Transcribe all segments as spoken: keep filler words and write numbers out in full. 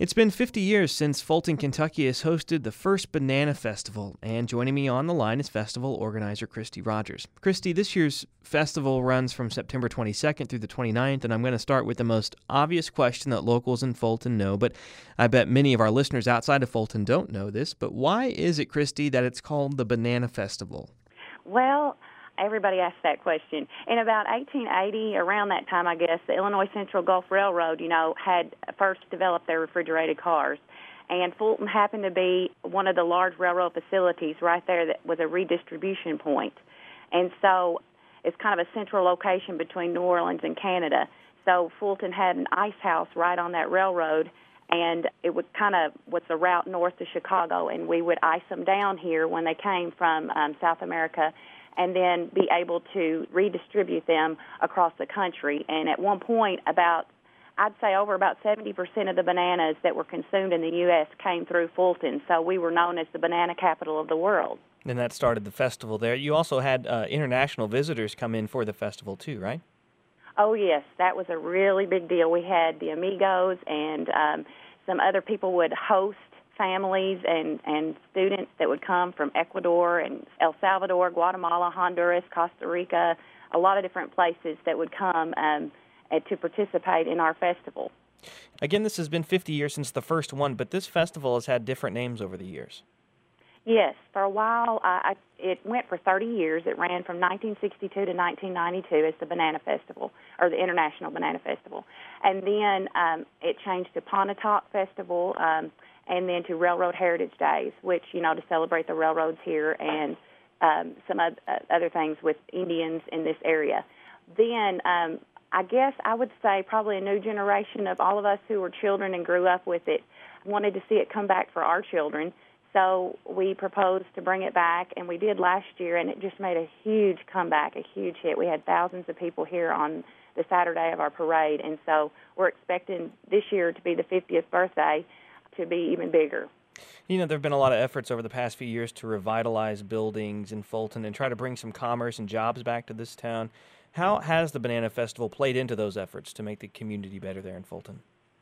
It's been fifty years since Fulton, Kentucky has hosted the first Banana Festival, and joining me on the line is festival organizer Christy Rogers. Christy, this year's festival runs from September twenty-second through the twenty-ninth, and I'm going to start with the most obvious question that locals in Fulton know, but I bet many of our listeners outside of Fulton don't know this, but why is it, Christy, that it's called the Banana Festival? Well, everybody asks that question. In about eighteen eighty, around that time, I guess, the Illinois Central Gulf Railroad, you know, had first developed their refrigerated cars. And Fulton happened to be one of the large railroad facilities right there that was a redistribution point. And so it's kind of a central location between New Orleans and Canada. So Fulton had an ice house right on that railroad, and it would kind of was the route north to Chicago, and we would ice them down here when they came from um, South America, and then be able to redistribute them across the country. And at one point, about, I'd say over about seventy percent of the bananas that were consumed in the U S came through Fulton, so we were known as the banana capital of the world. And that started the festival there. You also had uh, international visitors come in for the festival too, right? Oh, yes, that was a really big deal. We had the Amigos, and um, some other people would host families and, and students that would come from Ecuador and El Salvador, Guatemala, Honduras, Costa Rica, a lot of different places that would come um, to participate in our festival. Again, this has been fifty years since the first one, but this festival has had different names over the years. Yes, for a while, uh, I, it went for thirty years. It ran from nineteen sixty-two to nineteen ninety-two as the Banana Festival, or the International Banana Festival. And then um, it changed to Pontotoc Festival, um, and then to Railroad Heritage Days, which, you know, to celebrate the railroads here and um, some other things with Indians in this area. Then um, I guess I would say probably a new generation of all of us who were children and grew up with it wanted to see it come back for our children. So we proposed to bring it back, and we did last year, and it just made a huge comeback, a huge hit. We had thousands of people here on the Saturday of our parade, and so we're expecting this year to be the fiftieth birthday to be even bigger. You know, there have been a lot of efforts over the past few years to revitalize buildings in Fulton and try to bring some commerce and jobs back to this town. How has the Banana Festival played into those efforts to make the community better there in Fulton?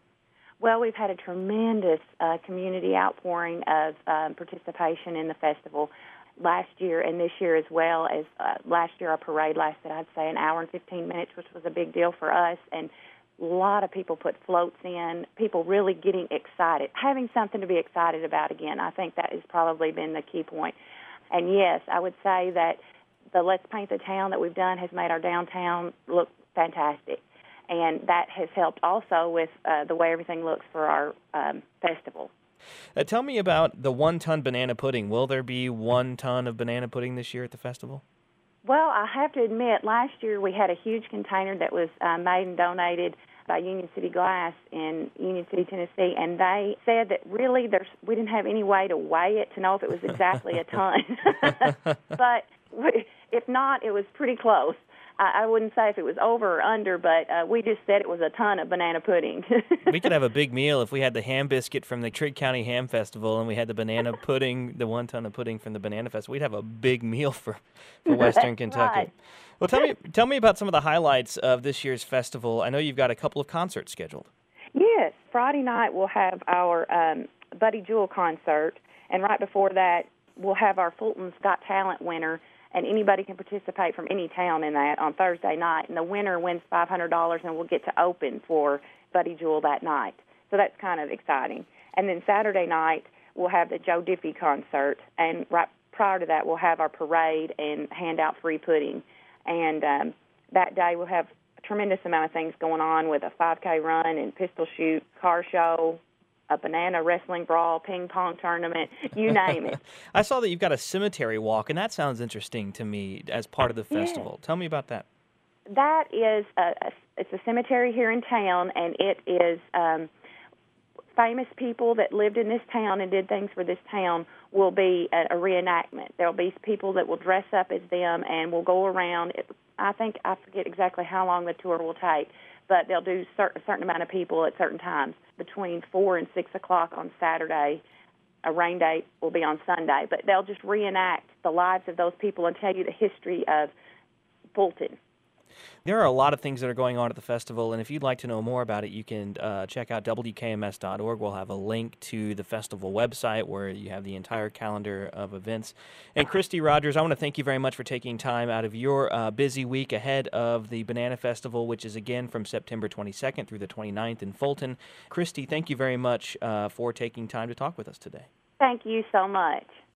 Well, we've had a tremendous uh, community outpouring of um, participation in the festival last year and this year as well. As uh, last year, our parade lasted, I'd say, an hour and fifteen minutes, which was a big deal for us, and a lot of people put floats in, people really getting excited, having something to be excited about again. I think that has probably been the key point. And yes, I would say that the Let's Paint the Town that we've done has made our downtown look fantastic. And that has helped also with uh, the way everything looks for our um, festival. Uh, tell me about the one-ton banana pudding. Will there be one ton of banana pudding this year at the festival? Well, I have to admit, last year we had a huge container that was uh, made and donated by Union City Glass in Union City, Tennessee, and they said that really there's, we didn't have any way to weigh it to know if it was exactly a ton. But if not, it was pretty close. I wouldn't say if it was over or under, but uh, we just said it was a ton of banana pudding. We could have a big meal if we had the ham biscuit from the Trigg County Ham Festival and we had the banana pudding, the one ton of pudding from the Banana Festival. We'd have a big meal for, for Western Kentucky. Right. Well, tell me, tell me about some of the highlights of this year's festival. I know you've got a couple of concerts scheduled. Yes. Friday night we'll have our um, Buddy Jewell concert, and right before that we'll have our Fulton's Got Talent winner, and anybody can participate from any town in that on Thursday night. And the winner wins five hundred dollars and will get to open for Buddy Jewell that night. So that's kind of exciting. And then Saturday night, we'll have the Joe Diffie concert. And right prior to that, we'll have our parade and hand out free pudding. And um, that day, we'll have a tremendous amount of things going on with a five K run and pistol shoot, car show, a banana wrestling brawl, ping pong tournament, you name it. I saw that you've got a cemetery walk, and that sounds interesting to me as part of the festival. Yeah. Tell me about that. That is, a, a, it's a cemetery here in town, and it is um, famous people that lived in this town and did things for this town will be a, a reenactment. There will be people that will dress up as them and will go around. It, I think, I forget exactly how long the tour will take, but they'll do cert- a certain amount of people at certain times. Between four and six o'clock on Saturday, a rain date will be on Sunday, but they'll just reenact the lives of those people and tell you the history of Fulton. There are a lot of things that are going on at the festival, and if you'd like to know more about it, you can uh, check out W K M S dot org. We'll have a link to the festival website where you have the entire calendar of events. And Christy Rogers, I want to thank you very much for taking time out of your uh, busy week ahead of the Banana Festival, which is again from September twenty-second through the twenty-ninth in Fulton. Christy, thank you very much uh, for taking time to talk with us today. Thank you so much.